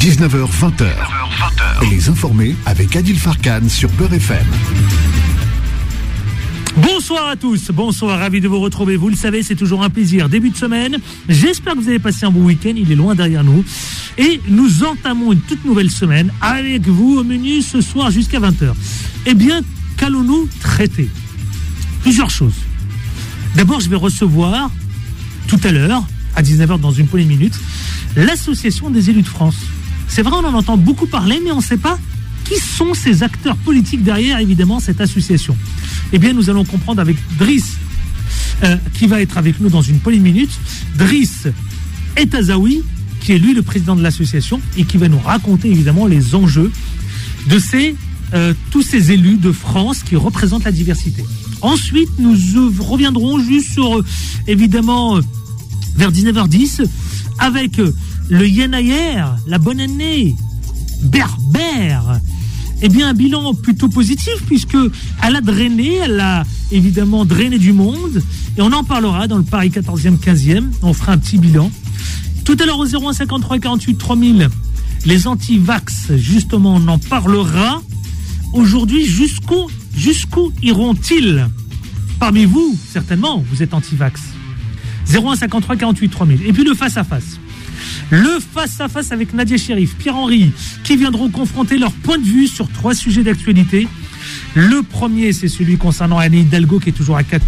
19h-20h. Les informés avec Adil Farkan sur Beurre FM. Bonsoir à tous, bonsoir, ravi de vous retrouver. Vous le savez, c'est toujours un plaisir. Début de semaine, j'espère que vous avez passé un bon week-end, il est loin derrière nous. Et nous entamons une toute nouvelle semaine avec vous au menu ce soir jusqu'à 20h. Eh bien, qu'allons-nous traiter ? Plusieurs choses. D'abord, je vais recevoir tout à l'heure, à 19h dans une poignée de minutes, l'Association des élus de France. C'est vrai, on en entend beaucoup parler, mais on ne sait pas qui sont ces acteurs politiques derrière, évidemment, cette association. Eh bien, nous allons comprendre avec Driss, qui va être avec nous dans une poignée de minutes. Driss Etazaoui, qui est lui le président de l'association, et qui va nous raconter, évidemment, les enjeux de tous ces élus de France qui représentent la diversité. Ensuite, nous reviendrons juste sur, évidemment, vers 19h10, avec le Yenayer, la bonne année, Berbère. Eh bien, un bilan plutôt positif, puisqu'elle a évidemment drainé du monde, et on en parlera dans le Paris 14e, 15e, on fera un petit bilan. Tout à l'heure au 01 53 48 3000, les anti-vax, justement, on en parlera. Aujourd'hui, jusqu'où iront-ils ? Parmi vous, certainement, vous êtes anti-vax. 01 53 48 3000. Et puis le face-à-face. Le face-à-face avec Nadia Cherif, Pierre-Henri, qui viendront confronter leur point de vue sur 3 sujets d'actualité. Le premier, c'est celui concernant Anne Hidalgo, qui est toujours à 4%,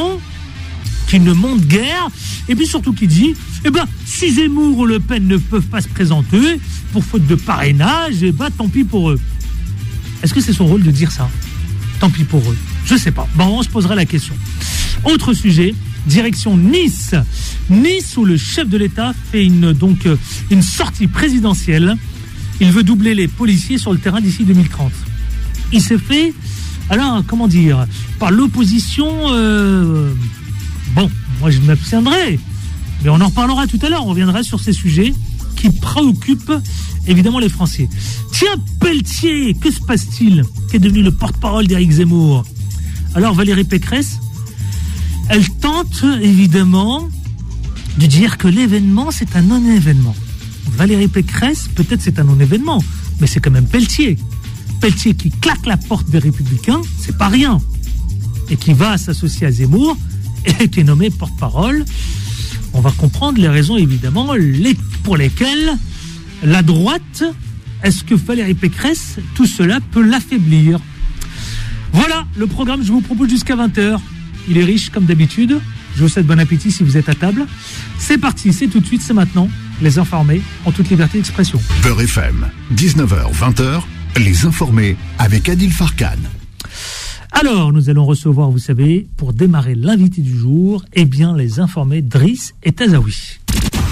qui ne monte guère, et puis surtout qui dit, si Zemmour ou Le Pen ne peuvent pas se présenter, pour faute de parrainage, tant pis pour eux. Est-ce que c'est son rôle de dire ça ? Tant pis pour eux. Je sais pas. On se posera la question. Autre sujet, direction Nice. Nice, où le chef de l'État fait une sortie présidentielle. Il veut doubler les policiers sur le terrain d'ici 2030. Il s'est fait, par l'opposition. Moi je m'abstiendrai, mais on en reparlera tout à l'heure. On reviendra sur ces sujets qui préoccupent évidemment les Français. Tiens, Pelletier, que se passe-t-il ? Qui est devenu le porte-parole d'Éric Zemmour. Alors Valérie Pécresse, elle tente évidemment de dire que l'événement c'est un non-événement. Valérie Pécresse, peut-être c'est un non-événement, mais c'est quand même Pelletier. Pelletier qui claque la porte des Républicains, c'est pas rien. Et qui va s'associer à Zemmour et qui est nommé porte-parole. On va comprendre les raisons évidemment pour lesquelles la droite, est-ce que Valérie Pécresse, tout cela peut l'affaiblir ? Voilà le programme, je vous propose jusqu'à 20h. Il est riche comme d'habitude. Je vous souhaite bon appétit si vous êtes à table. C'est parti, c'est tout de suite, c'est maintenant. Les informés en toute liberté d'expression. Beurre FM, 19h, 20h, les informés avec Adil Farkan. Alors, nous allons recevoir, vous savez, pour démarrer l'invité du jour, les informés Driss Etazaoui.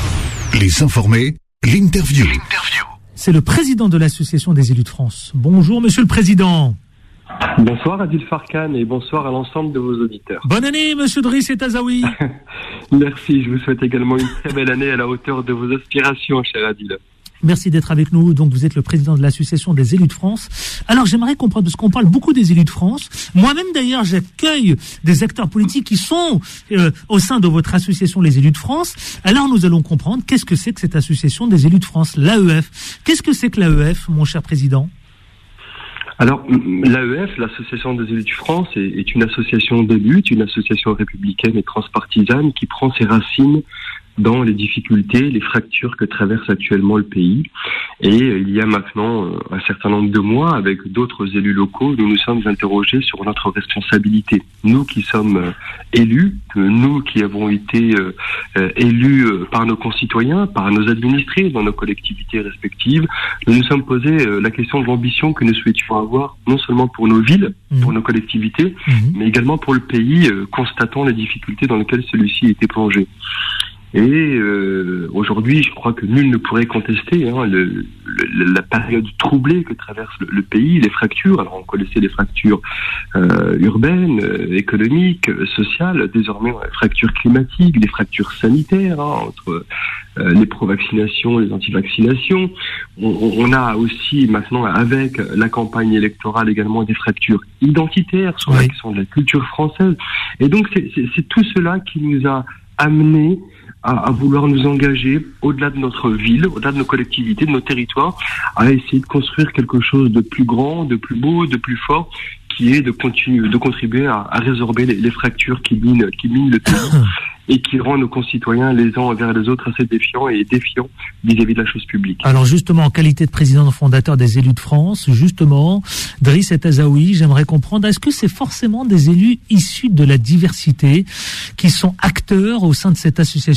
Les informés, l'interview. C'est le président de l'Association des élus de France. Bonjour, monsieur le président. Bonsoir Adil Farkan et bonsoir à l'ensemble de vos auditeurs. Bonne année, monsieur Driss Etazaoui. Merci, je vous souhaite également une très belle année à la hauteur de vos aspirations, cher Adil. Merci d'être avec nous. Donc, vous êtes le président de l'Association des élus de France. Alors, j'aimerais comprendre, parce qu'on parle beaucoup des élus de France. Moi-même, d'ailleurs, j'accueille des acteurs politiques qui sont au sein de votre association, les élus de France. Alors, nous allons comprendre qu'est-ce que c'est que cette association des élus de France, l'AEF. Qu'est-ce que c'est que l'AEF, mon cher président ? Alors, l'AEF, l'Association des élus de France, est une association de lutte, une association républicaine et transpartisane qui prend ses racines dans les difficultés, les fractures que traverse actuellement le pays. Et il y a maintenant un certain nombre de mois, avec d'autres élus locaux, nous nous sommes interrogés sur notre responsabilité. Nous qui sommes élus, nous qui avons été élus par nos concitoyens, par nos administrés dans nos collectivités respectives, nous nous sommes posé la question de l'ambition que nous souhaitions avoir, non seulement pour nos villes, pour nos collectivités, mais également pour le pays, constatant les difficultés dans lesquelles celui-ci était plongé. Et aujourd'hui, je crois que nul ne pourrait contester la période troublée que traverse le pays, les fractures. Alors on connaissait les fractures urbaines, économiques, sociales, désormais les fractures climatiques, les fractures sanitaires entre les pro-vaccinations, les anti-vaccinations. On a aussi maintenant, avec la campagne électorale, également des fractures identitaires sur la question de la culture française. Et donc c'est tout cela qui nous a amené à vouloir nous engager au-delà de notre ville, au-delà de nos collectivités, de nos territoires, à essayer de construire quelque chose de plus grand, de plus beau, de plus fort, qui est de contribuer à résorber les fractures qui minent le pays et qui rend nos concitoyens les uns envers les autres assez défiants vis-à-vis de la chose publique. Alors justement, en qualité de président fondateur des élus de France, justement, Driss El Azaoui, j'aimerais comprendre, est-ce que c'est forcément des élus issus de la diversité qui sont acteurs au sein de cette association ?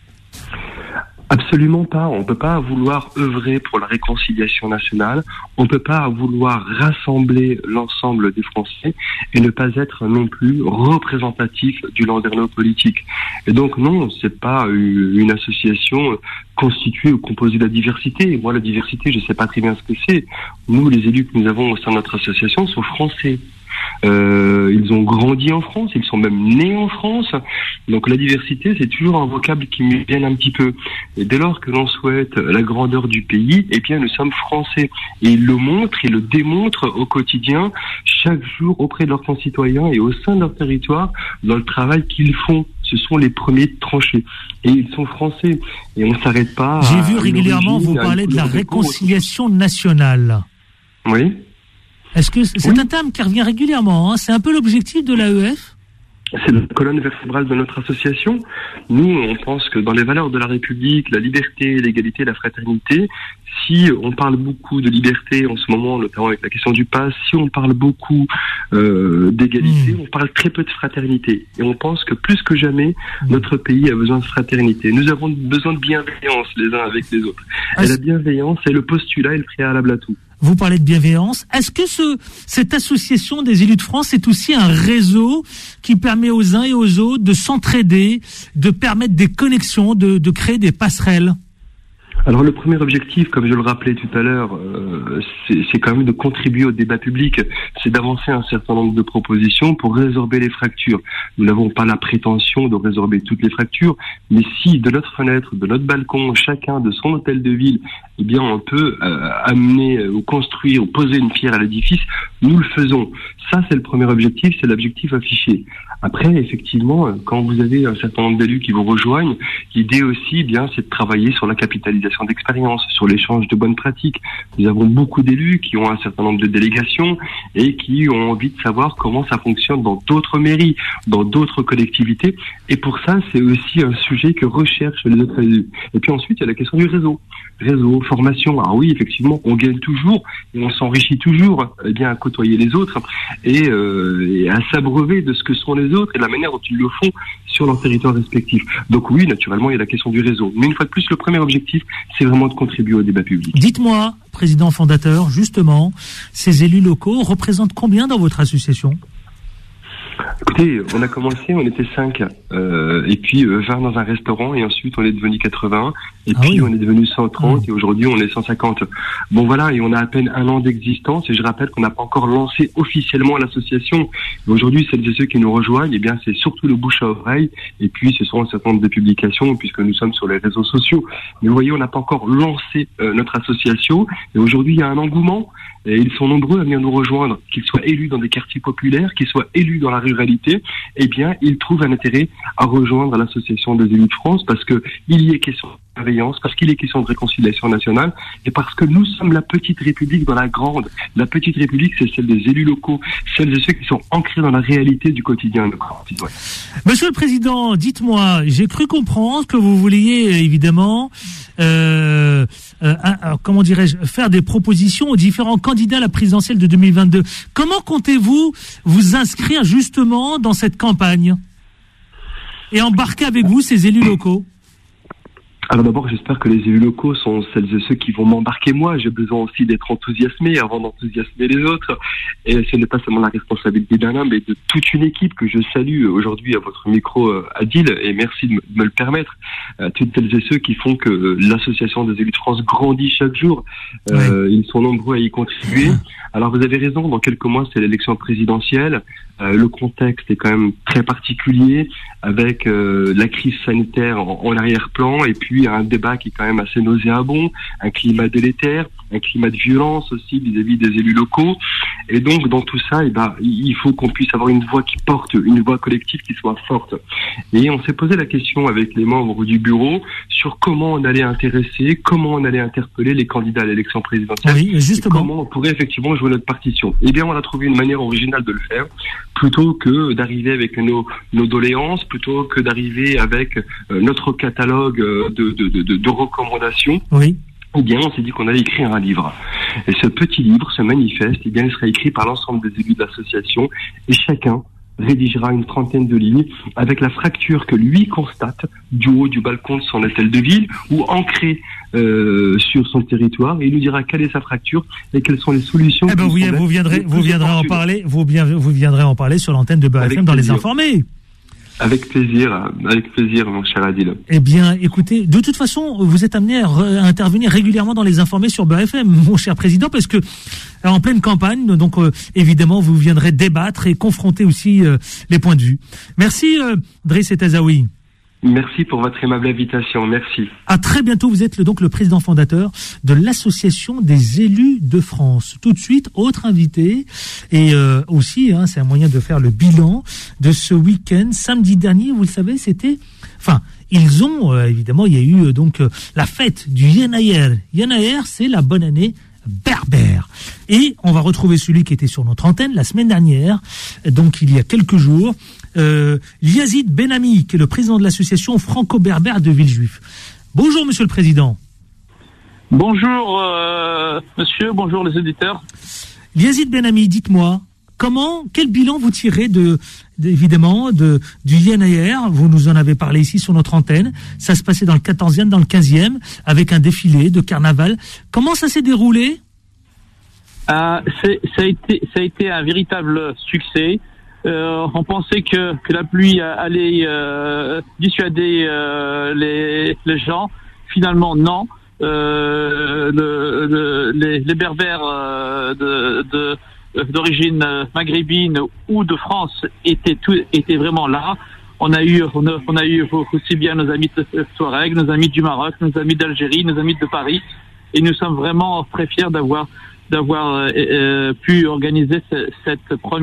Absolument pas. On ne peut pas vouloir œuvrer pour la réconciliation nationale. On ne peut pas vouloir rassembler l'ensemble des Français et ne pas être non plus représentatif du landerneau politique. Et donc non, c'est pas une association constituée ou composée de la diversité. Moi, la diversité, je sais pas très bien ce que c'est. Nous, les élus que nous avons au sein de notre association sont français. Ils ont grandi en France, ils sont même nés en France. Donc la diversité, c'est toujours un vocable qui me gêne un petit peu. Et dès lors que l'on souhaite la grandeur du pays, eh bien nous sommes français. Et ils le montrent, ils le démontrent au quotidien, chaque jour auprès de leurs concitoyens et au sein de leur territoire, dans le travail qu'ils font. Ce sont les premiers de trancher. Et ils sont français. Et on ne s'arrête pas. J'ai vu régulièrement vous parler de la réconciliation nationale. Oui. Est-ce que c'est un terme qui revient régulièrement, hein ? C'est un peu l'objectif de l'AEF ? C'est la colonne vertébrale de notre association. Nous, on pense que dans les valeurs de la République, la liberté, l'égalité, la fraternité, si on parle beaucoup de liberté en ce moment, notamment avec la question du pass, si on parle beaucoup d'égalité, on parle très peu de fraternité. Et on pense que plus que jamais, notre pays a besoin de fraternité. Nous avons besoin de bienveillance les uns avec les autres. Et la bienveillance est le postulat et le préalable à tout. Vous parlez de bienveillance. Est-ce que cette association des élus de France est aussi un réseau qui permet aux uns et aux autres de s'entraider, de permettre des connexions, de créer des passerelles ? Alors le premier objectif, comme je le rappelais tout à l'heure, c'est quand même de contribuer au débat public, c'est d'avancer un certain nombre de propositions pour résorber les fractures. Nous n'avons pas la prétention de résorber toutes les fractures, mais si de notre fenêtre, de notre balcon, chacun de son hôtel de ville, eh bien on peut amener ou construire ou poser une pierre à l'édifice, nous le faisons. Ça c'est le premier objectif, c'est l'objectif affiché. Après, effectivement, quand vous avez un certain nombre d'élus qui vous rejoignent, l'idée aussi, eh bien, c'est de travailler sur la capitalisation d'expérience, sur l'échange de bonnes pratiques. Nous avons beaucoup d'élus qui ont un certain nombre de délégations et qui ont envie de savoir comment ça fonctionne dans d'autres mairies, dans d'autres collectivités. Et pour ça, c'est aussi un sujet que recherchent les autres élus. Et puis ensuite, il y a la question du réseau. Réseau, formation. Alors oui, effectivement, on gagne toujours et on s'enrichit toujours, eh bien, à côtoyer les autres et à s'abreuver de ce que sont les autres et de la manière dont ils le font sur leur territoire respectif. Donc oui, naturellement, il y a la question du réseau. Mais une fois de plus, le premier objectif, c'est vraiment de contribuer au débat public. Dites-moi, président fondateur, justement, ces élus locaux représentent combien dans votre association ? Écoutez, on a commencé, on était 5, et puis 20 dans un restaurant, et ensuite on est devenu 80, et puis on est devenu 130, et aujourd'hui on est 150. Bon voilà, et on a à peine 1 an d'existence, et je rappelle qu'on n'a pas encore lancé officiellement l'association. Et aujourd'hui, celles et ceux qui nous rejoignent, eh bien c'est surtout le bouche à oreille, et puis ce sont un certain nombre de publications, puisque nous sommes sur les réseaux sociaux. Mais vous voyez, on n'a pas encore lancé notre association, et aujourd'hui il y a un engouement, et ils sont nombreux à venir nous rejoindre, qu'ils soient élus dans des quartiers populaires, qu'ils soient élus dans la ruralité, eh bien, ils trouvent un intérêt à rejoindre l'association des élus de France parce que il y est question de bienveillance, parce qu'il est question de réconciliation nationale et parce que nous sommes la petite république dans la grande. La petite république, c'est celle des élus locaux, celles et ceux qui sont ancrés dans la réalité du quotidien de nos concitoyens. Monsieur le Président, dites-moi, j'ai cru comprendre que vous vouliez évidemment comment dirais-je, faire des propositions aux différents candidats à la présidentielle de 2022. Comment comptez-vous vous inscrire justement dans cette campagne et embarquer avec vous ces élus locaux ? Alors d'abord, j'espère que les élus locaux sont celles et ceux qui vont m'embarquer moi. J'ai besoin aussi d'être enthousiasmé avant d'enthousiasmer les autres. Et ce n'est pas seulement la responsabilité d'un homme, mais de toute une équipe que je salue aujourd'hui à votre micro, Adil, et merci de me le permettre. Toutes celles et ceux qui font que l'association des élus de France grandit chaque jour. Ils sont nombreux à y contribuer. Alors vous avez raison, dans quelques mois, c'est l'élection présidentielle. Le contexte est quand même très particulier, avec la crise sanitaire en arrière-plan, et puis un débat qui est quand même assez nauséabond, un climat délétère, un climat de violence aussi vis-à-vis des élus locaux. Et donc, dans tout ça, il faut qu'on puisse avoir une voix qui porte, une voix collective qui soit forte. Et on s'est posé la question avec les membres du bureau sur comment on allait intéresser, comment on allait interpeller les candidats à l'élection présidentielle. Oui, justement. Et comment on pourrait effectivement jouer notre partition. Eh bien, on a trouvé une manière originale de le faire, plutôt que d'arriver avec nos doléances, plutôt que d'arriver avec notre catalogue de recommandations. Oui. Eh bien, on s'est dit qu'on allait écrire un livre. Et ce petit livre, ce manifeste, eh bien, il sera écrit par l'ensemble des élus de l'association et chacun rédigera une 30aine de lignes avec la fracture que lui constate du haut du balcon de son hôtel de ville ou ancré sur son territoire, et il nous dira quelle est sa fracture et quelles sont les solutions. Eh ben, vous viendrez en parler, vous viendrez en parler sur l'antenne de Beurre FM dans Les Informés. Avec plaisir, mon cher Adil. Eh bien, écoutez, de toute façon, vous êtes amené à intervenir régulièrement dans Les Informés sur Beurre FM, mon cher président, parce que en pleine campagne, donc évidemment, vous viendrez débattre et confronter aussi les points de vue. Merci, Driss Etazaoui. Merci pour votre aimable invitation. Merci. À très bientôt. Vous êtes donc le président fondateur de l'Association des élus de France. Tout de suite, autre invité. Et aussi, c'est un moyen de faire le bilan de ce week-end. Samedi dernier, vous le savez, ils ont, évidemment, il y a eu donc la fête du Yenayer. Yenayer, c'est la bonne année berbère. Et on va retrouver celui qui était sur notre antenne la semaine dernière, donc il y a quelques jours, Yazid Benami, qui est le président de l'association franco-berbère de Villejuif. Bonjour, monsieur le président. Bonjour, monsieur, bonjour les auditeurs. Yazid Benami, dites-moi, quel bilan vous tirez évidemment du Yenayer? Vous nous en avez parlé ici sur notre antenne. Ça se passait dans le 14e, dans le 15e, avec un défilé de carnaval. Comment ça s'est déroulé? Ça a été un véritable succès. On pensait que la pluie allait dissuader les gens. Finalement, non. Les berbères d'origine maghrébine ou de France étaient vraiment là. On a eu aussi bien nos amis de Touareg, nos amis du Maroc, nos amis d'Algérie, nos amis de Paris, et nous sommes vraiment très fiers d'avoir pu organiser ce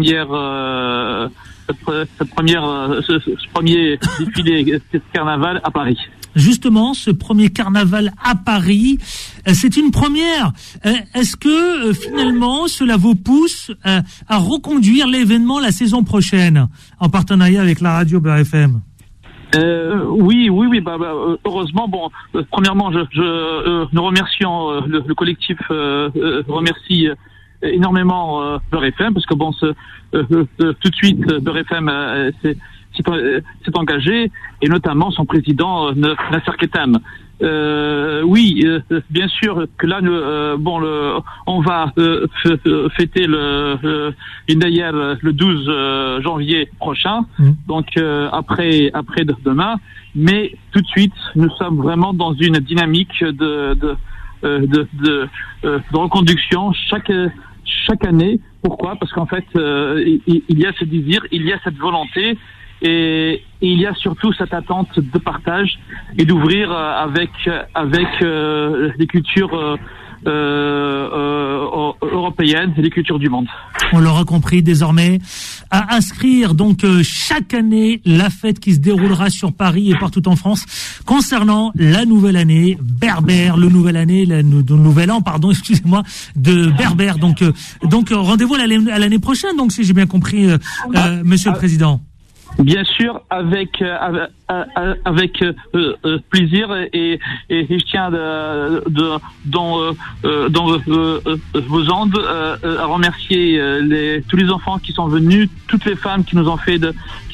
premier défilé de carnaval à Paris. Justement, ce premier carnaval à Paris, c'est une première. Est-ce que finalement cela vous pousse à reconduire l'événement la saison prochaine en partenariat avec la radio Beurre FM? Oui. Heureusement, premièrement, nous remercions le collectif remercie énormément Beurre FM, parce que tout de suite Beurre FM s'est engagé, et notamment son président Nasser Ketam. Bien sûr que là, on va fêter le Yenayer le 12 janvier prochain, donc après demain. Mais tout de suite, nous sommes vraiment dans une dynamique de reconduction chaque année. Pourquoi? Parce qu'en fait, il y a ce désir, il y a cette volonté. Et il y a surtout cette attente de partage et d'ouvrir avec les cultures européennes et les cultures du monde. On l'aura compris désormais, à inscrire donc chaque année la fête qui se déroulera sur Paris et partout en France concernant la nouvelle année berbère, le nouvel an, excusez-moi, de berbère. Donc rendez-vous à l'année prochaine, donc si j'ai bien compris, monsieur le président. Bien sûr, avec plaisir, et je tiens dans vos ondes à remercier tous les enfants qui sont venus, toutes les femmes qui nous ont fait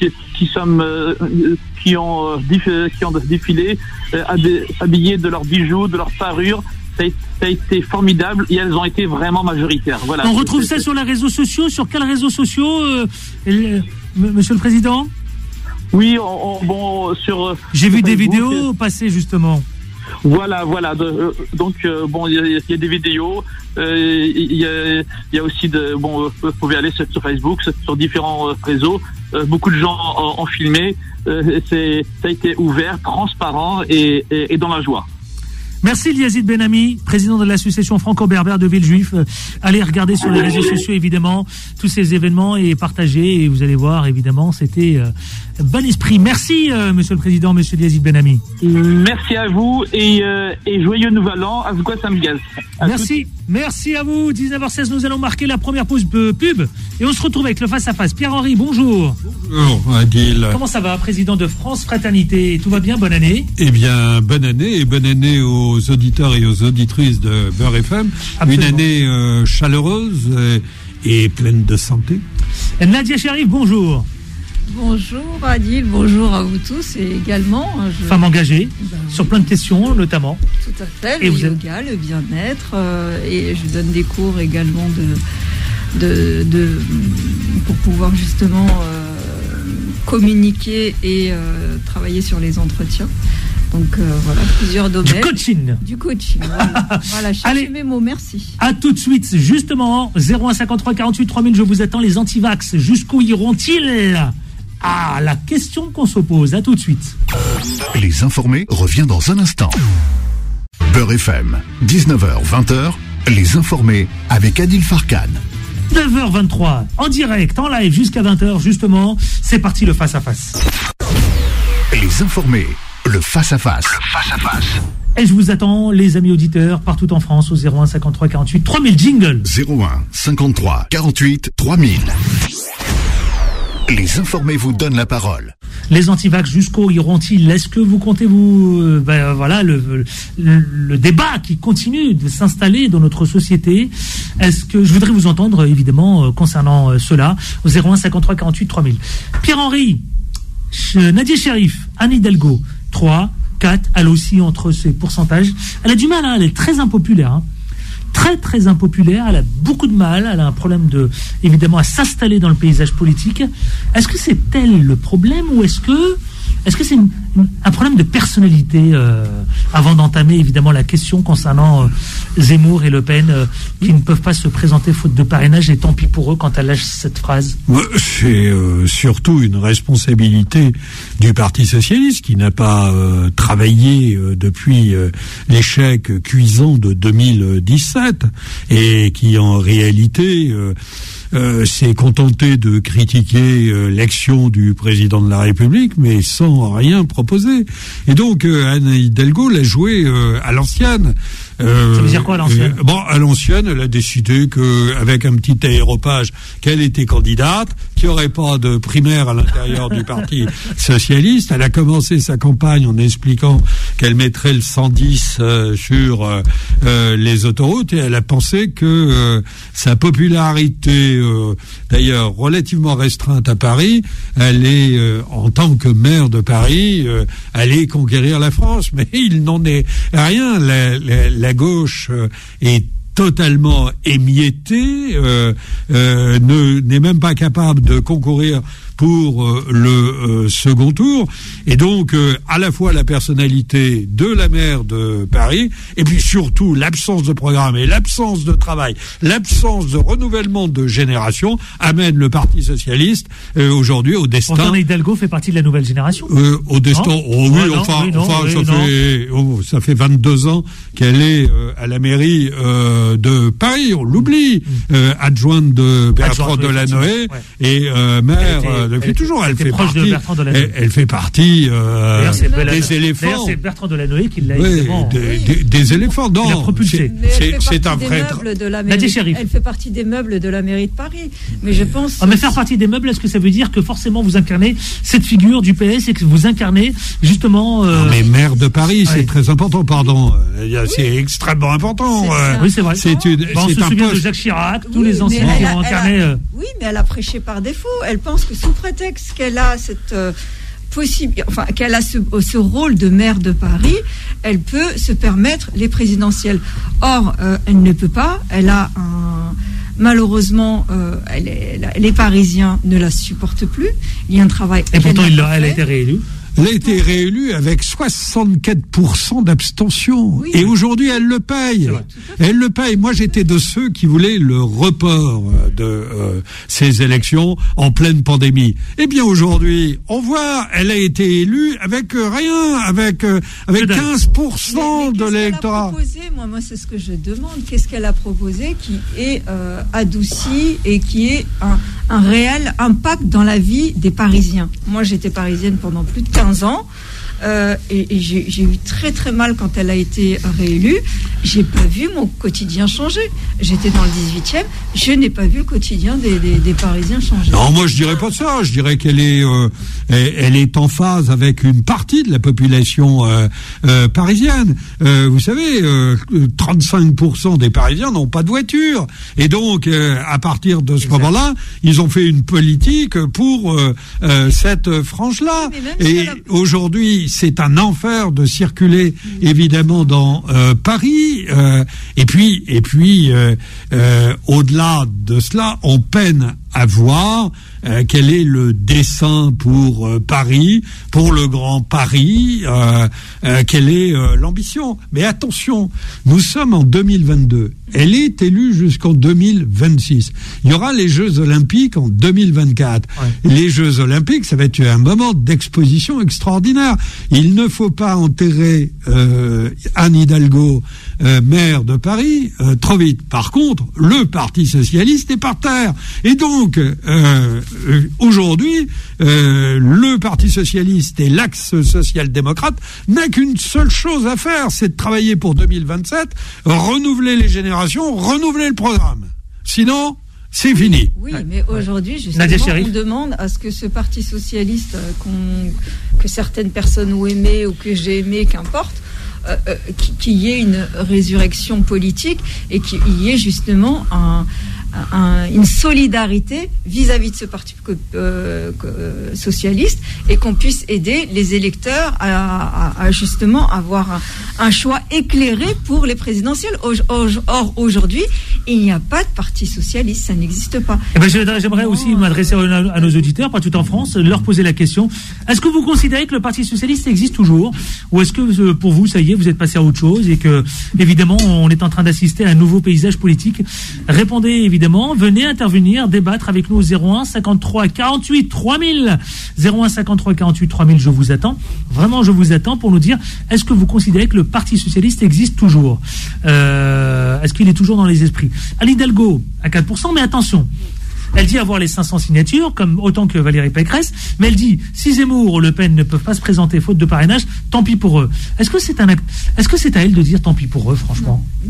qui ont défilé habillées de leurs bijoux, de leurs parures. Ça a été formidable, et elles ont été vraiment majoritaires. Voilà. On retrouve ça sur les réseaux sociaux. Sur quels réseaux sociaux, monsieur le président? Oui, sur. J'ai vu Facebook, des vidéos passer justement. Voilà. Donc il y a des vidéos. Il y a aussi vous pouvez aller sur Facebook, sur différents réseaux. Beaucoup de gens ont filmé. Ça a été ouvert, transparent et dans la joie. Merci Yazid Benami, président de l'association franco-berbère de Villejuif. Allez regarder sur les réseaux sociaux évidemment tous ces événements et partager, et vous allez voir évidemment c'était bon esprit. Merci monsieur le président, monsieur Yazid Benami. Merci à vous et joyeux nouvel an à Samgaz. Merci à vous. 19h16, nous allons marquer la première pause pub et on se retrouve avec le face-à-face. Pierre-Henri, bonjour. Bonjour Adil. Comment ça va, président de France Fraternité? Tout va bien, bonne année? Eh bien, bonne année aux auditeurs et aux auditrices de Beurre FM. Absolument. Une année chaleureuse et pleine de santé. Nadia Cherif, bonjour. Bonjour Adil, bonjour à vous tous et également... Femme engagée, sur plein de questions notamment. Tout à fait, le yoga, le bien-être, et je donne des cours également pour pouvoir justement communiquer et travailler sur les entretiens. Donc voilà, plusieurs domaines. Du coaching. Voilà, cherchez mes mots, merci. À tout de suite, justement, 0153 48 3000, je vous attends, les antivax, jusqu'où iront-ils? Ah, la question qu'on se pose, à tout de suite. Les informés revient dans un instant. Beurre FM, 19h, 20h, les informés avec Adil Farkan. 9h23, en direct, en live, jusqu'à 20h, justement, c'est parti le face-à-face. Les informés, le face-à-face. Et je vous attends, les amis auditeurs, partout en France, au 01 53 48 3000, jingle. 01 53 48 3000. Les informés vous donnent la parole. Les antivax, jusqu'où iront-ils? Est-ce que vous comptez voilà le débat qui continue de s'installer dans notre société? Est-ce que je voudrais vous entendre évidemment concernant cela au 01 53 48 3000. Pierre-Henri, Nadia Cherif, Anne Hidalgo, 3, 4, elle aussi entre ces pourcentages. Elle a du mal, elle est très impopulaire. Très très impopulaire, elle a beaucoup de mal, elle a un problème évidemment à s'installer dans le paysage politique. Est-ce que c'est elle le problème ou est-ce que c'est un problème de personnalité avant d'entamer évidemment la question concernant Zemmour et Le Pen qui ne peuvent pas se présenter faute de parrainage, et tant pis pour eux quand elle lâche cette phrase? C'est surtout une responsabilité du Parti socialiste qui n'a pas travaillé depuis l'échec cuisant de 2017 et qui en réalité s'est contenté de critiquer l'action du président de la République, mais sans rien proposer. Et donc, Anne Hidalgo l'a joué à l'ancienne. Ça veut dire quoi à l'ancienne? À l'ancienne, elle a décidé qu'avec un petit aéropage, qu'elle était candidate, qu'il n'y aurait pas de primaire à l'intérieur du Parti socialiste. Elle a commencé sa campagne en expliquant qu'elle mettrait le 110 sur les autoroutes, et elle a pensé que sa popularité, d'ailleurs relativement restreinte à Paris, allait, en tant que maire de Paris, allait conquérir la France. Mais il n'en est rien. La gauche est totalement émiettée, n'est même pas capable de concourir pour le second tour, et donc à la fois la personnalité de la maire de Paris, et puis surtout l'absence de programme et l'absence de travail, l'absence de renouvellement de génération amène le Parti socialiste aujourd'hui au destin. Anne Hidalgo fait partie de la nouvelle génération. Au destin. Ça fait 22 ans qu'elle est à la mairie de Paris, on l'oublie, adjointe de Bertrand Delanoë, et maire depuis toujours. Elle fait partie. Elle fait partie des éléphants. D'ailleurs, c'est Bertrand Delanoë qui l'a des éléphants. Non, il a propulsé. C'est un vrai. Elle fait partie des meubles de la mairie de Paris. Mais je pense. Mais faire partie des meubles, est-ce que ça veut dire que forcément vous incarnez cette figure du PS et que vous incarnez justement mais maire de Paris, c'est très important. Pardon, c'est extrêmement important. Oui, c'est vrai. On se souvient de Jacques Chirac, tous les anciens qui ont incarné. Oui, mais elle a prêché par défaut. Elle pense que sous prétexte qu'elle a cette qu'elle a ce rôle de maire de Paris, elle peut se permettre les présidentielles. Or, elle ne peut pas. Elle a malheureusement, les Parisiens ne la supportent plus. Il y a un travail. Et pourtant, elle a été réélue. Elle a été réélue avec 64% d'abstention. Oui. Et aujourd'hui, elle le paye. Elle le paye. Moi, j'étais de ceux qui voulaient le report de ces élections en pleine pandémie. Eh bien, aujourd'hui, on voit, elle a été élue avec rien, avec 15% de l'électorat. Moi, c'est ce que je demande. Qu'est-ce qu'elle a proposé qui est adouci et qui est un réel impact dans la vie des Parisiens? Moi, j'étais parisienne pendant plus de 15 ans. Et j'ai eu très très mal quand elle a été réélue. J'ai pas vu mon quotidien changer. J'étais dans le 18e, je n'ai pas vu le quotidien des Parisiens changer. Non, moi je dirais pas ça. Je dirais qu'elle est, elle est en phase avec une partie de la population parisienne. Vous savez, 35% des Parisiens n'ont pas de voiture, et donc à partir de ce moment-là, ils ont fait une politique pour cette frange-là. Et aujourd'hui, c'est un enfer de circuler évidemment dans Paris, et puis au-delà de cela, on peine à voir quel est le dessein pour Paris, pour le Grand Paris, quelle est l'ambition. Mais attention, nous sommes en 2022. Elle est élue jusqu'en 2026. Il y aura les Jeux Olympiques en 2024. Ouais. Les Jeux Olympiques, ça va être un moment d'exposition extraordinaire. Il ne faut pas enterrer Anne Hidalgo, maire de Paris, trop vite. Par contre, le Parti socialiste est par terre. Et donc, aujourd'hui, le Parti socialiste et l'axe social-démocrate n'a qu'une seule chose à faire, c'est de travailler pour 2027, renouveler les générations, renouveler le programme. Sinon, c'est fini. Oui, mais aujourd'hui, justement, on demande à ce que ce Parti socialiste que certaines personnes ont aimé ou que j'ai aimé, qu'importe, qu'il y ait une résurrection politique et qu'il y ait justement une solidarité vis-à-vis de ce parti socialiste, et qu'on puisse aider les électeurs à justement avoir un choix éclairé pour les présidentielles. Or, aujourd'hui, il n'y a pas de parti socialiste, ça n'existe pas. Eh ben, j'aimerais aussi m'adresser à nos auditeurs, partout en France, leur poser la question. Est-ce que vous considérez que le Parti socialiste existe toujours, ou est-ce que pour vous, ça y est, vous êtes passé à autre chose et que, évidemment, on est en train d'assister à un nouveau paysage politique? Répondez évidemment, venez intervenir, débattre avec nous au 01 53 48 3000. 01 53 48 3000, je vous attends. Vraiment, je vous attends pour nous dire, est-ce que vous considérez que le Parti socialiste existe toujours? Est-ce qu'il est toujours dans les esprits? Anne Hidalgo, à 4%, mais attention. Elle dit avoir les 500 signatures, comme autant que Valérie Pécresse, mais elle dit, si Zemmour ou Le Pen ne peuvent pas se présenter faute de parrainage, tant pis pour eux. Est-ce que c'est à elle de dire tant pis pour eux, franchement? Non,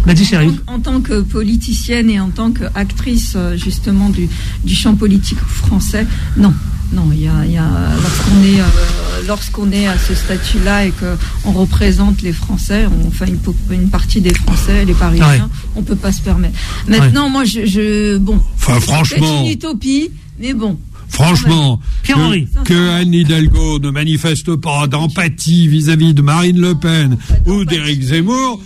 en tant que politicienne et en tant qu'actrice, justement, du champ politique français, non. Non, il y a lorsqu'on est à ce statut-là et qu'on représente les Français, enfin une partie des Français, les Parisiens, on peut pas se permettre. Maintenant, moi, enfin, franchement, c'est une utopie, mais bon. Franchement, que Anne Hidalgo ne manifeste pas d'empathie vis-à-vis de Marine Le Pen ou d'Éric Zemmour,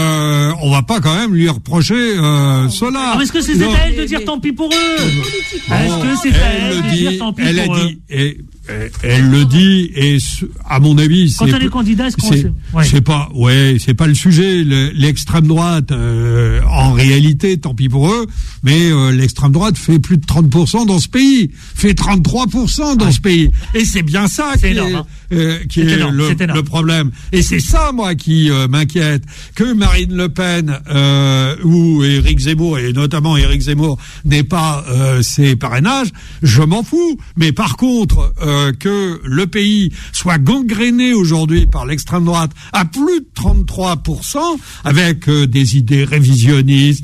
on va pas quand même lui reprocher cela. Est-ce que c'est à elle de dire tant pis pour eux? Est-ce que c'est à elle de dire tant pis pour eux? Elle le dit, et à mon avis, quand elle est candidat, c'est pas le sujet. L'extrême droite, en réalité, tant pis pour eux, mais l'extrême droite fait plus de 30% dans ce pays, fait 33% dans ce pays, et c'est bien ça qui est le problème. Et c'est ça, moi, qui m'inquiète, que Marine Le Pen ou Éric Zemmour, et notamment Éric Zemmour, n'ait pas ses parrainages, je m'en fous. Mais par contre, que le pays soit gangréné aujourd'hui par l'extrême droite à plus de 33%, avec des idées révisionnistes,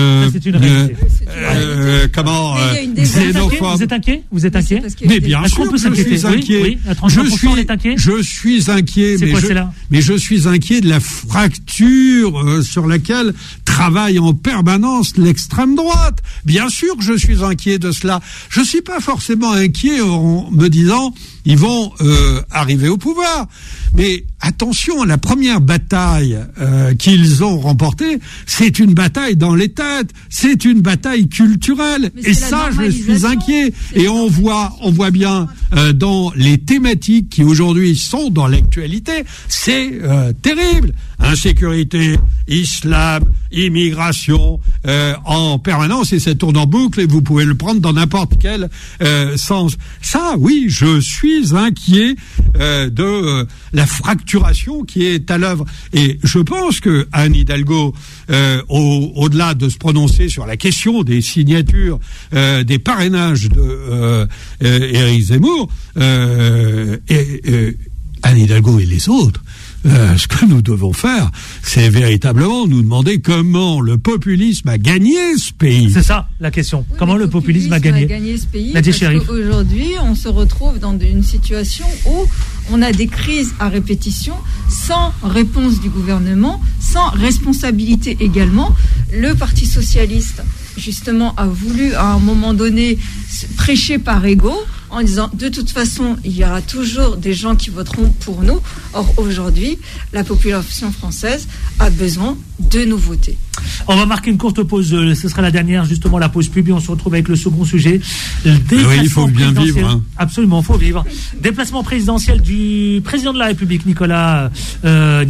xénophobes. Vous êtes inquiet? Mais bien sûr, je suis inquiet. Je suis inquiet, mais je suis inquiet de la fracture sur laquelle travaille en permanence l'extrême droite. Bien sûr que je suis inquiet de cela. Je suis pas forcément inquiet en me disant ils vont arriver au pouvoir. Mais attention, la première bataille qu'ils ont remportée, c'est une bataille dans les têtes, c'est une bataille culturelle. Et ça, je suis inquiet. Et on voit bien dans les thématiques qui aujourd'hui sont dans l'actualité, c'est terrible. Insécurité, islam, immigration, en permanence, et ça tourne en boucle, et vous pouvez le prendre dans n'importe quel sens. Ça, oui, je suis inquiet de la fracturation qui est à l'œuvre. Et je pense que Anne Hidalgo, au-delà de se prononcer sur la question des signatures, des parrainages de Éric Zemmour, Anne Hidalgo et les autres, ce que nous devons faire, c'est véritablement nous demander comment le populisme a gagné ce pays. C'est ça la question. Oui, comment le populisme a gagné ce pays? Parce qu'aujourd'hui, on se retrouve dans une situation où on a des crises à répétition, sans réponse du gouvernement, sans responsabilité également. Le Parti socialiste, justement, a voulu à un moment donné prêcher par ego, en disant de toute façon il y aura toujours des gens qui voteront pour nous. Or aujourd'hui la population française a besoin de nouveautés. On va marquer une courte pause, ce sera la dernière, justement la pause pub, et on se retrouve avec le second sujet. Oui, il faut bien vivre. Hein. Absolument, il faut vivre. Déplacement présidentiel du président de la République, Nicolas. Ah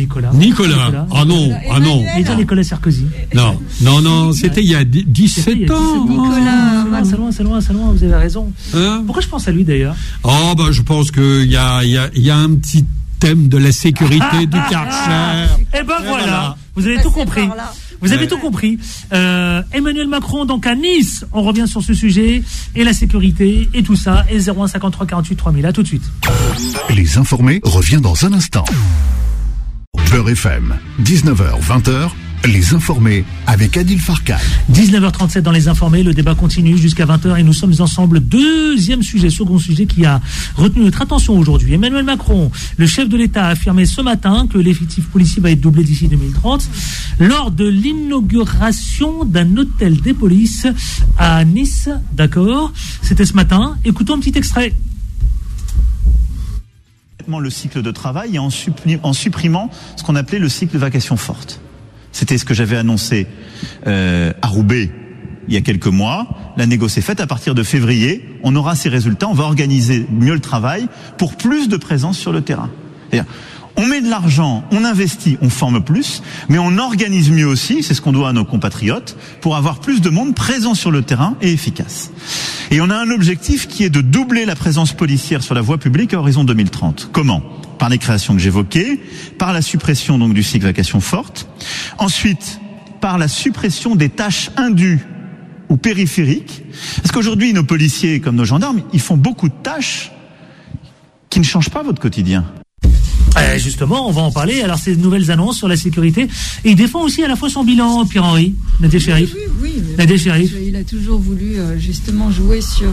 non. Il dit Nicolas Sarkozy. Non, c'était il y a 17 ans. Nicolas, c'est loin, vous avez raison. Hein? Pourquoi je pense à lui d'ailleurs? Je pense qu'il y a un petit thème de la sécurité du Karcher. Et voilà, vous avez tout compris. Vous avez tout compris. Emmanuel Macron, donc à Nice, on revient sur ce sujet, et la sécurité, et tout ça, et 01 53 48 3000. À tout de suite. Les informés revient dans un instant. Beurre FM, 19h-20h. Les informés avec Adil Farkan. 19h37 dans les informés, le débat continue jusqu'à 20h et nous sommes ensemble. Second sujet qui a retenu notre attention aujourd'hui. Emmanuel Macron, le chef de l'État, a affirmé ce matin que l'effectif policier va être doublé d'ici 2030 lors de l'inauguration d'un hôtel des polices à Nice. D'accord, c'était ce matin. Écoutons un petit extrait. Le cycle de travail et en supprimant ce qu'on appelait le cycle de vacation forte. C'était ce que j'avais annoncé à Roubaix il y a quelques mois. La négo s'est faite. À partir de février, on aura ces résultats. On va organiser mieux le travail pour plus de présence sur le terrain. C'est-à-dire, on met de l'argent, on investit, on forme plus, mais on organise mieux aussi, c'est ce qu'on doit à nos compatriotes, pour avoir plus de monde présent sur le terrain et efficace. Et on a un objectif qui est de doubler la présence policière sur la voie publique à horizon 2030. Comment ? Par les créations que j'évoquais, par la suppression donc du cycle vacation forte, ensuite par la suppression des tâches indues ou périphériques, parce qu'aujourd'hui nos policiers comme nos gendarmes, ils font beaucoup de tâches qui ne changent pas votre quotidien. Justement, on va en parler. Alors, ces nouvelles annonces sur la sécurité. Et il défend aussi à la fois son bilan, Pierre-Henri, Nadia Chérif. Oui. Nadia Chérif. Il a toujours voulu justement jouer sur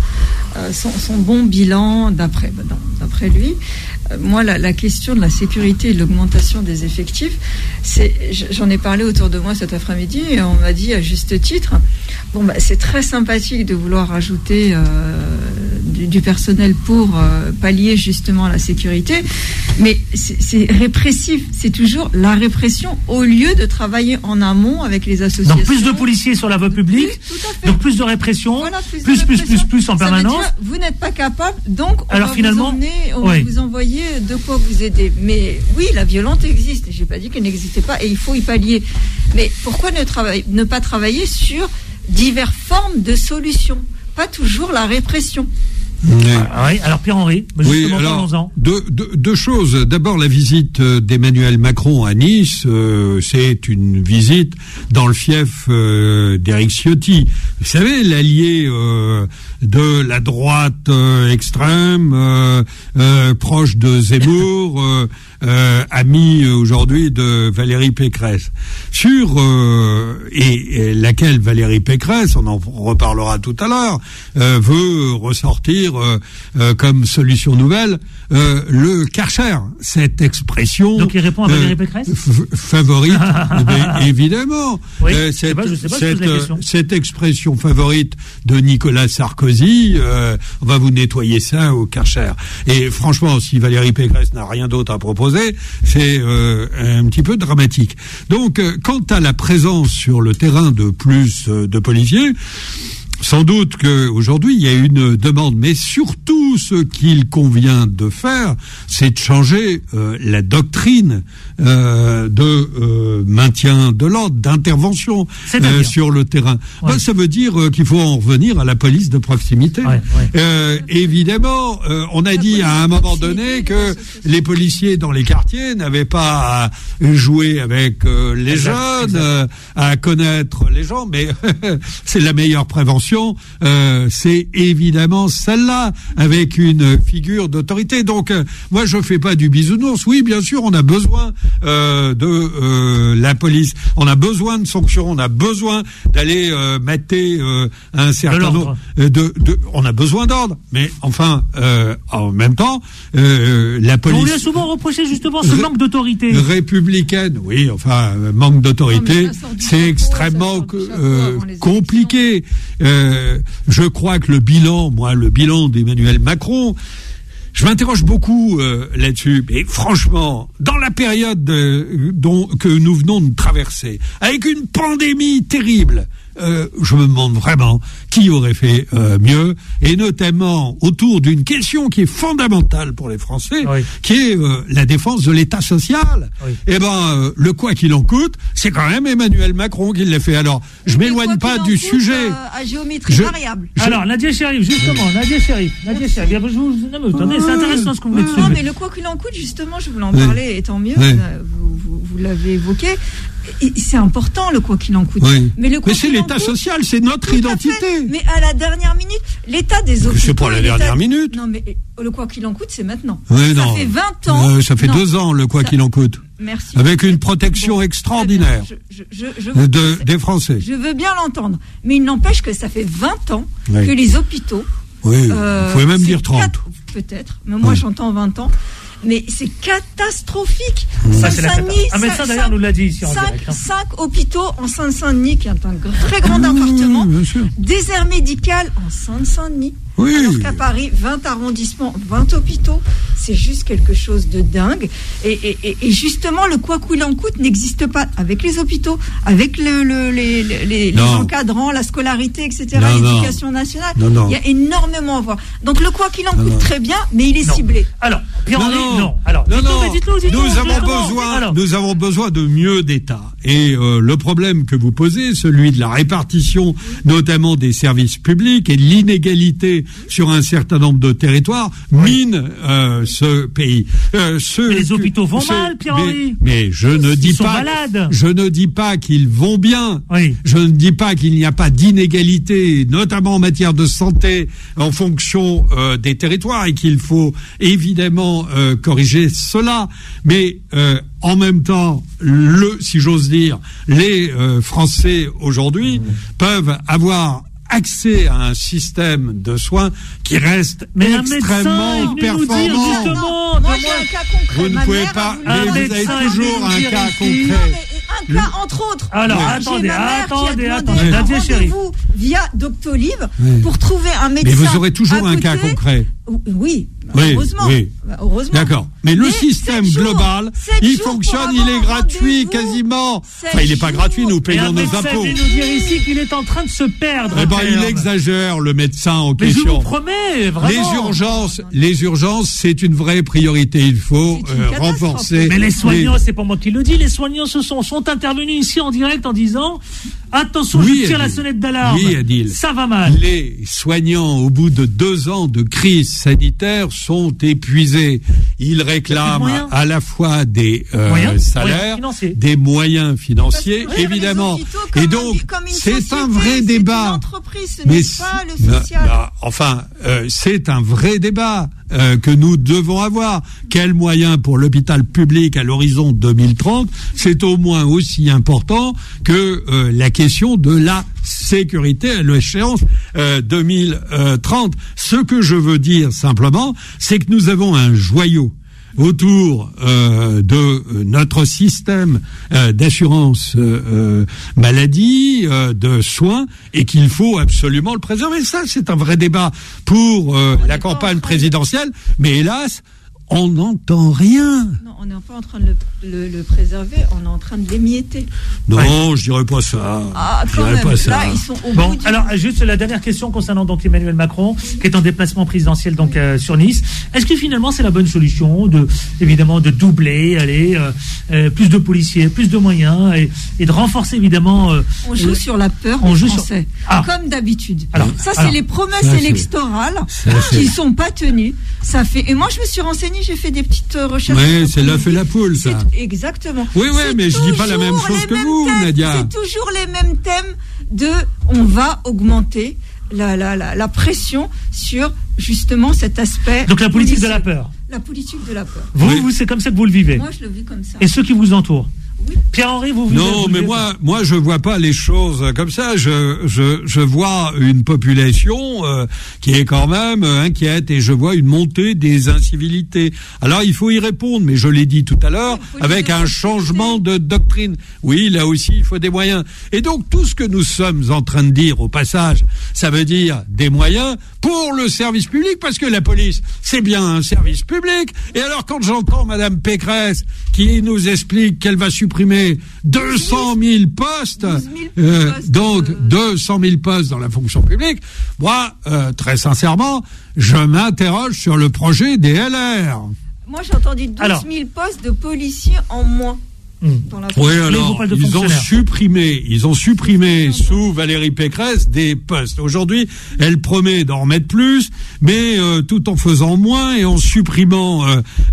son bon bilan d'après lui. Moi, la question de la sécurité et de l'augmentation des effectifs, j'en ai parlé autour de moi cet après-midi et on m'a dit à juste titre, c'est très sympathique de vouloir ajouter du personnel pour pallier justement la sécurité, mais c'est répressif, c'est toujours la répression au lieu de travailler en amont avec les associations. Donc plus de policiers sur la voie publique, donc plus de répression, voilà, plus en permanence. Ça veut dire, vous n'êtes pas capable, donc on va vous envoyer de quoi vous aider. Mais oui, la violence existe, j'ai pas dit qu'elle n'existait pas et il faut y pallier. Mais pourquoi ne pas travailler sur diverses formes de solutions, pas toujours la répression? Oui, alors Pierre-Henri, parlons-en. Deux choses. D'abord, la visite d'Emmanuel Macron à Nice, c'est une visite dans le fief d'Éric Ciotti. Vous savez, l'allié de la droite extrême, proche de Zemmour, ami aujourd'hui de Valérie Pécresse. Et laquelle Valérie Pécresse, on en reparlera tout à l'heure, veut ressortir comme solution nouvelle le Karcher, cette expression. Donc il répond à Valérie Pécresse favorite, évidemment. Oui, cette expression favorite de Nicolas Sarkozy, on va vous nettoyer ça au Karcher. Et franchement, si Valérie Pécresse n'a rien d'autre à proposer, c'est un petit peu dramatique. Donc, quant à la présence sur le terrain de plus de policiers, sans doute qu'aujourd'hui, il y a une demande, mais surtout ce qu'il convient de faire, c'est de changer la doctrine de maintien de l'ordre, d'intervention sur le terrain. Ouais. Ça veut dire qu'il faut en revenir à la police de proximité. Évidemment, on a dit à un moment donné que les policiers dans les quartiers n'avaient pas à jouer avec les jeunes, à connaître les gens, mais c'est la meilleure prévention, c'est évidemment celle-là, avec une figure d'autorité. Donc, moi, je fais pas du bisounours. Oui, bien sûr, on a besoin de la police, on a besoin de sanctions, on a besoin d'aller mater un certain nombre on a besoin d'ordre, mais enfin, en même temps, la police... On lui a souvent reproché justement ce manque d'autorité. Républicaine, oui, enfin, manque d'autorité, c'est extrêmement compliqué. Je crois que le bilan d'Emmanuel Macron, je m'interroge beaucoup là-dessus. Mais franchement, dans la période que nous venons de traverser, avec une pandémie terrible, je me demande vraiment qui aurait fait mieux, et notamment autour d'une question qui est fondamentale pour les Français, qui est la défense de l'État social. Eh ben, le quoi qu'il en coûte, c'est quand même Emmanuel Macron qui l'a fait. Alors, je m'éloigne pas du sujet. À géométrie variable. Alors, Nadia Cherif, justement, Nadia Cherif. Non, mais attendez, c'est intéressant ce que vous voulez Non, mais le quoi qu'il en coûte, justement, je voulais en parler, et tant mieux, vous l'avez évoqué. C'est important, le quoi qu'il en coûte. Mais c'est l'État social, c'est notre identité. Mais à la dernière minute, l'état des hôpitaux... C'est pas la dernière minute. Non, mais le quoi qu'il en coûte, c'est maintenant. Ça fait 20 ans... ça fait 2 ans, le quoi qu'il en coûte. Merci. Avec une protection extraordinaire des Français. Je veux bien l'entendre. Mais il n'empêche que ça fait 20 ans que les hôpitaux... Oui, vous pouvez même dire 30. Peut-être, mais moi j'entends 20 ans. Mais c'est catastrophique. Un médecin d'ailleurs nous l'a dit ici en direct. 5 hôpitaux en Seine-Saint-Denis, qui est un très grand appartement. Désert médical en Seine-Saint-Denis. Alors qu'à Paris, 20 arrondissements, 20 hôpitaux, c'est juste quelque chose de dingue. Et justement, le quoi qu'il en coûte n'existe pas avec les hôpitaux, avec les encadrants, la scolarité, etc., l'éducation nationale. Il y a énormément à voir. Donc le quoi qu'il en coûte, très bien, mais il est ciblé. Alors, nous avons besoin de mieux d'État. Et le problème que vous posez, celui de la répartition, notamment des services publics et de l'inégalité sur un certain nombre de territoires, mine ce pays. Mais les hôpitaux vont mal, Pierre-Henri. Mais je ne dis pas qu'ils vont bien. Je ne dis pas qu'il n'y a pas d'inégalité, notamment en matière de santé, en fonction des territoires, et qu'il faut évidemment corriger cela. Mais en même temps, si j'ose dire, les Français aujourd'hui peuvent avoir accès à un système de soins qui reste extrêmement performant. Moi, j'ai un cas concret. Vous ne pouvez pas, mais vous avez toujours un cas concret. Un cas, entre autres. Alors, attendez. Nadia Cherif. Via Doctolib pour trouver un médecin. Mais vous aurez toujours un cas concret. Oui, heureusement. D'accord. Mais le système global, il fonctionne, il est gratuit quasiment. Enfin, il n'est pas gratuit, nous payons nos impôts. Et nous dire ici qu'il est en train de se perdre. Eh ben, il exagère, le médecin en question. Mais je vous promets, vraiment. Les urgences, c'est une vraie priorité. Il faut renforcer. Mais les soignants, c'est pas moi qui le dis, les soignants sont intervenus ici en direct en disant attention, je tire la sonnette d'alarme. Oui, Adil. Ça va mal. Les soignants, au bout de 2 ans de crise sanitaire, sont épuisés. Ils réclament à la fois des salaires, des moyens financiers, évidemment. Et donc, c'est un vrai débat. Mais pas le social. C'est un vrai débat que nous devons avoir. Quels moyens pour l'hôpital public à l'horizon 2030? C'est au moins aussi important que la question de la sécurité à l'échéance 2030. Ce que je veux dire simplement, c'est que nous avons un joyau autour de notre système d'assurance maladie, de soins, et qu'il faut absolument le préserver. Ça, c'est un vrai débat pour la campagne présidentielle, mais hélas, on n'entend rien. Non, on n'est pas en train de le préserver, on est en train de l'émietter. Non, je dirais pas ça. Ah, Je quand dirais même, pas ça. là, ils sont au Bon, bout du... alors juste la dernière question concernant donc Emmanuel Macron, qui est en déplacement présidentiel donc sur Nice. Est-ce que finalement c'est la bonne solution évidemment de doubler, plus de policiers, plus de moyens et de renforcer évidemment. On joue sur la peur des Français, comme d'habitude. C'est les promesses électorales qui sont pas tenues. Ça fait. Et moi je me suis renseignée, j'ai fait des petites recherches. Oui, c'est l'œuf et la poule, ça. Exactement. Oui, mais je dis pas la même chose que vous, Nadia. C'est toujours les mêmes thèmes on va augmenter la pression sur justement cet aspect. Donc la politique de la peur. La politique de la peur. Vous, c'est comme ça que vous le vivez. Moi, je le vis comme ça. Et ceux qui vous entourent. Oui. Pierre-Henri, Non, mais moi, je vois pas les choses comme ça. Je vois une population qui est quand même inquiète et je vois une montée des incivilités. Alors, il faut y répondre, mais je l'ai dit tout à l'heure, avec un changement de doctrine. Oui, là aussi, il faut des moyens. Et donc, tout ce que nous sommes en train de dire au passage, ça veut dire des moyens pour le service public, parce que la police, c'est bien un service public. Et alors, quand j'entends Madame Pécresse qui nous explique qu'elle va supprimer 200 000 postes, donc 200 000 postes dans la fonction publique, moi, très sincèrement, je m'interroge sur le projet des LR. Moi, j'ai entendu 12 000 postes de policiers en moins. Oui, alors, ils ont supprimé sous Valérie Pécresse des postes. Aujourd'hui, elle promet d'en remettre plus, mais tout en faisant moins et en supprimant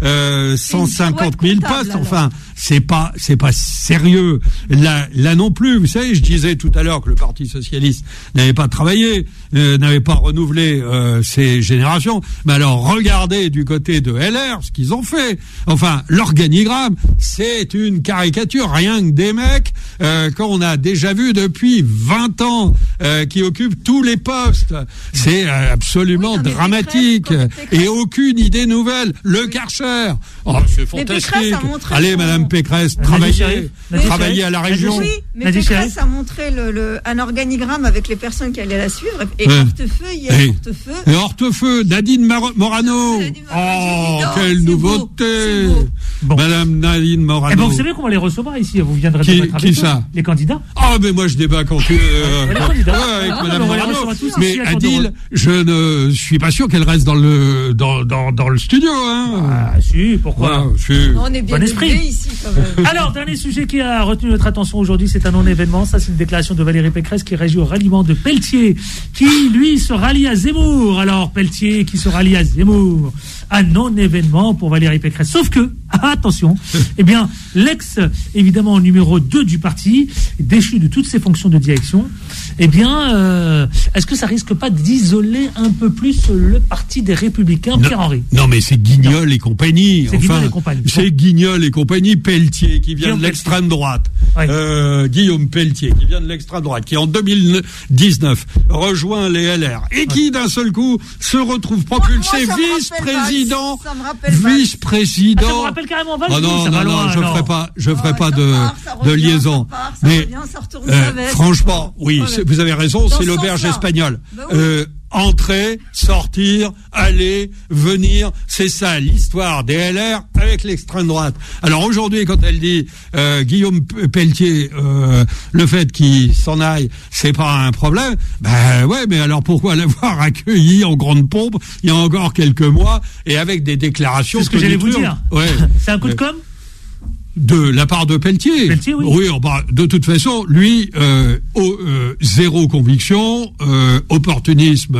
150 000 postes. Enfin, c'est pas sérieux. Là non plus. Vous savez, je disais tout à l'heure que le Parti socialiste n'avait pas travaillé, n'avait pas renouvelé ses générations. Mais alors, regardez du côté de LR ce qu'ils ont fait. Enfin, l'organigramme, c'est une caricature, rien que des mecs qu'on a déjà vu depuis 20 ans qui occupent tous les postes. C'est absolument dramatique. Et aucune idée nouvelle. Le Karcher. Oh, c'est fantastique. Allez, Madame Pécresse, travaillez à la région. Oui, mais Pécresse a montré un organigramme avec les personnes qui allaient la suivre. Et Hortefeux, Nadine Morano. Quelle nouveauté. Madame Nadine Morano. Eh ben, vous savez qu'on va les recevoir ici. Vous viendrez débattre avec ça les candidats. Ah, mais moi je débat quand tu avec Madame Morano. Mais Adil, je ne suis pas sûr qu'elle reste dans le studio. Ah, si, pourquoi on est bien bon esprit ici quand même. Alors, dernier sujet qui a retenu notre attention aujourd'hui, c'est un non-événement. Ça, c'est une déclaration de Valérie Pécresse qui réagit au ralliement de Pelletier, qui lui se rallie à Zemmour. Alors, Pelletier qui se rallie à Zemmour, un non-événement pour Valérie Pécresse. Sauf que, attention, eh bien, évidemment, numéro 2 du parti, déchu de toutes ses fonctions de direction, eh bien, est-ce que ça risque pas d'isoler un peu plus le parti des Républicains, Pierre-Henri? Non, mais c'est Guignol et compagnie. C'est Guignol et compagnie. Pelletier qui vient de l'extrême droite. Guillaume Pelletier qui vient de l'extrême droite, qui en 2019 rejoint les LR et qui d'un seul coup se retrouve propulsé vice-président. Vice-président. Ça me rappelle carrément Valls. Non, je ferai pas de liaison. Mais franchement, oui, vous avez raison, c'est l'auberge espagnole. Entrer, sortir, aller, venir, c'est ça l'histoire des LR avec l'extrême droite. Alors aujourd'hui, quand elle dit Guillaume Pelletier, le fait qu'il s'en aille, c'est pas un problème. Ben ouais, mais alors pourquoi l'avoir accueilli en grande pompe il y a encore quelques mois et avec des déclarations? C'est ce que j'allais vous dire. Ouais. C'est un coup de com'? De la part de Pelletier. Oui, de toute façon, lui, zéro conviction, opportunisme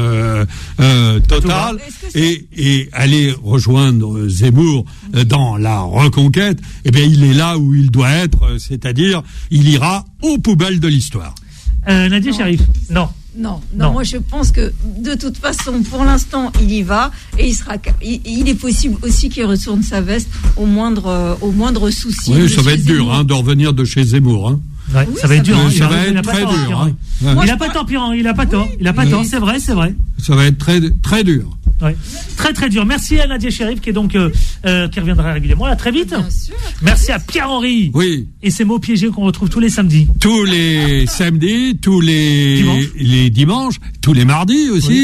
total, et aller rejoindre Zemmour dans la reconquête, eh bien, il est là où il doit être, c'est-à-dire, il ira aux poubelles de l'histoire. Nadia Cherif, non. Non, moi je pense que de toute façon, pour l'instant, il y va et il est possible aussi qu'il retourne sa veste au moindre souci. Oui, ça va être dur de revenir de chez Zemmour. Ouais, oui, ça va être dur. Ça va être très dur. Il n'a pas tort, Pierre, il n'a pas tort. Il n'a pas tort, c'est vrai. Ça va être très, très dur. Ouais. Très très dur. Merci à Nadia Cherif qui est donc qui reviendra régulièrement là très vite. Bien sûr, merci à Pierre-Henri. Oui. Et ces mots piégés qu'on retrouve tous les samedis. Tous les samedis, tous les dimanches, tous les mardis aussi. Oui.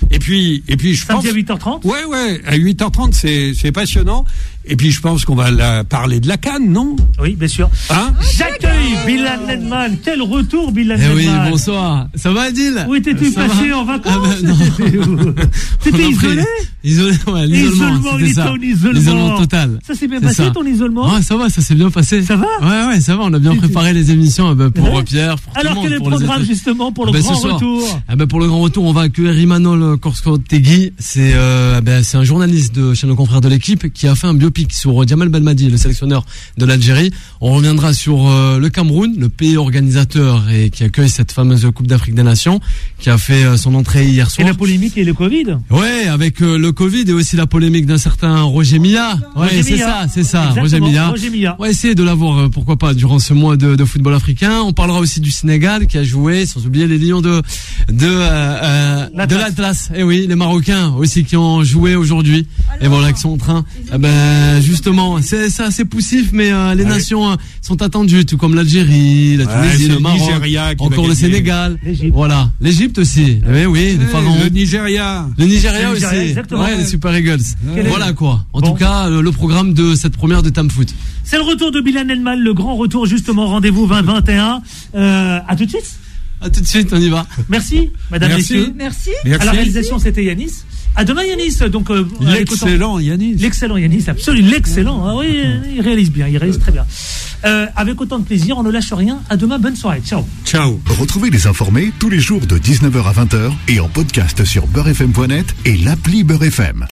Et puis je pense. Samedi à 8h30. Ouais, à 8h30, c'est passionnant. Et puis je pense qu'on va parler de la CAN, non? Oui, bien sûr. Hein? J'accueille Bilal Nedman. Quel retour, Bilal Nedman. Oui, bonsoir. Ça va, Adil? Où étais-tu passé en vacances? T'étais isolé? Isolé, ouais, l'isolement. Il était en isolement. L'isolement total. Ça s'est bien passé, ton isolement? Ouais, ça va, ça s'est bien passé. Ça va? Ouais, ça va. On a bien préparé les émissions pour Pierre, pour tout le monde. Alors, quel est le programme, justement, pour le grand retour? Pour le grand retour, on va accueillir Imanol Korskotegui. C'est un journaliste chez nos confrères de l'équipe qui a fait un biopic sur Djamal Belmadi, le sélectionneur de l'Algérie. On reviendra sur le Cameroun, le pays organisateur et qui accueille cette fameuse Coupe d'Afrique des Nations, qui a fait son entrée hier soir. Et la polémique et le Covid. Ouais, avec le Covid et aussi la polémique d'un certain Roger Milla. Ouais, c'est ça. Roger Milla. On va essayer de l'avoir, pourquoi pas, durant ce mois de football africain. On parlera aussi du Sénégal qui a joué, sans oublier les Lions de l'Atlas. Et oui, les Marocains aussi qui ont joué aujourd'hui. Et voilà, qui sont en train, justement, c'est assez poussif, mais les nations sont attendues, tout comme l'Algérie, la Tunisie, le Maroc, encore le Sénégal. Voilà, l'Égypte aussi. Oui, les pharaons. Le Nigeria aussi. Exactement. Ouais, les Super Eagles. Voilà quoi. En tout cas, le programme de cette première de Tamfoot. C'est le retour de Bilal Nedman, le grand retour justement. Rendez-vous 2021. À tout de suite. À tout de suite, on y va. Merci, madame, messieurs. Merci. À la réalisation, c'était Yanis. À demain, Yanis. Donc, l'excellent Yanis. L'excellent Yanis, absolument l'excellent. Ah oui, il réalise bien, il réalise très bien. Avec autant de plaisir, on ne lâche rien. À demain, bonne soirée. Ciao. Ciao. Retrouvez Les Informés tous les jours de 19h à 20h et en podcast sur beurrefm.net et l'appli Beurre FM.